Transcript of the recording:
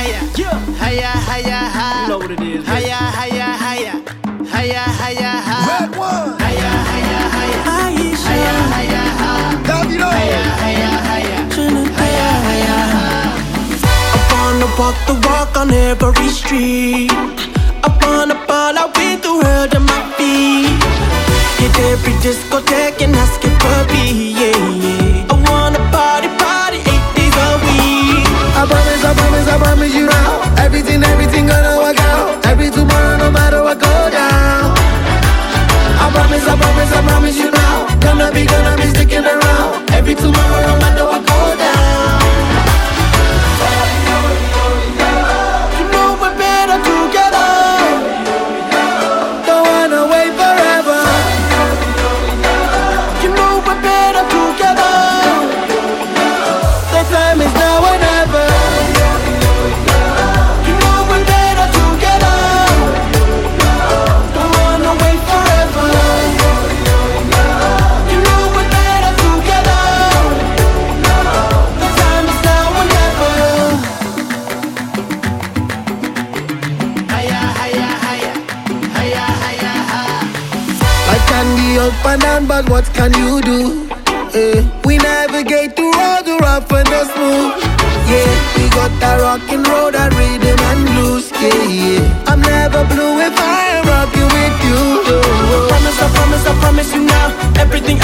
higher, higher, higher. You know what it is. Higher, higher, higher. Higher, higher, higher. Red one. Higher, higher, higher. Aisha, Higher, higher, higher. Davido. Higher, higher, higher. Trinidad. Higher, higher, higher. I wanna walk the walk on every street. I wanna ball out with the world at my feet. Hit every discotheque and ask it for me, yeah, yeah. I wanna party, party 8 days a week. I promise you now. Everything gonna work out. Every tomorrow, no matter what go down. I promise you now. Gonna be sticking around. Every tomorrow, no matter what go down. You know we're better together. Don't wanna wait forever. You know we're better together. The time is now or never. You know we're better together. Don't wanna wait forever. You know we're better together. The time is now or never. Higher, higher, higher. Higher, higher, higher. Life can be up and down, but what can you do? We navigate through all the rough and the smooth. Yeah, we got that rockin' road, that rhythm and blues. Yeah. I'm never blue if I am rocking with you. I promise you now. Everything